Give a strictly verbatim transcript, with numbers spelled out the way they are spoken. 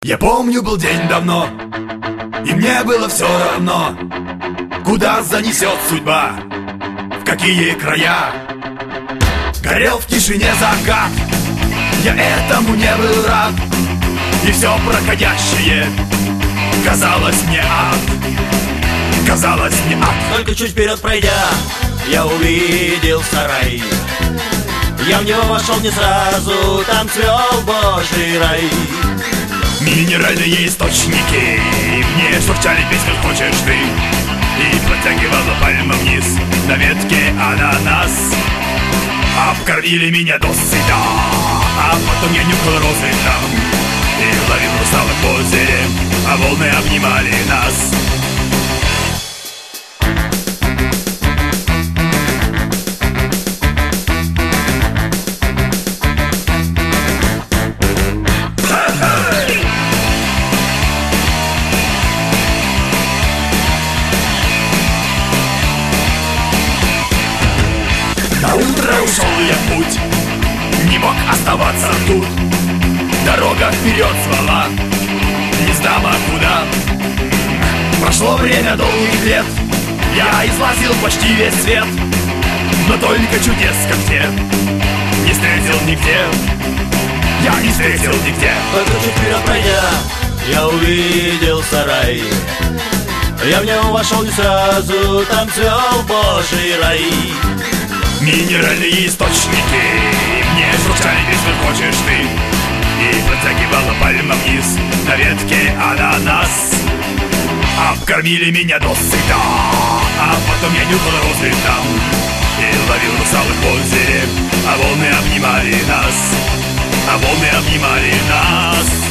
Я помню, был день давно, и мне было все равно, куда занесет судьба, в какие края. Горел в тишине закат, я этому не был рад, и все проходящее казалось мне ад, казалось мне ад. Только чуть вперед пройдя, я увидел сарай. Я в него вошел не сразу, там цвел Божий рай. Минеральные источники мне шурчали песню «Хочешь ты?» И протягивала пальма вниз на ветке ананас. Обкормили меня досыта, а потом я нюхал розы там и ловил русалок в озере, а волны обнимали нас. На утро ушел я в путь, не мог оставаться тут. Дорога вперед звала, не знамо куда. Прошло время долгих лет, я излазил почти весь свет, но только чудес, как те, не встретил нигде. Я не встретил нигде. Только чуть вперед пройдя, я увидел сарай. Я в него вошел не сразу, там цвел Божий рай. Минеральные источники мне шурчали песню «Хочешь ты?» И протягивала пальма вниз на ветке ананас. Обкормили меня досыта, а потом я нюхал розы там и ловил русалок в озере, а волны обнимали нас, а волны обнимали нас.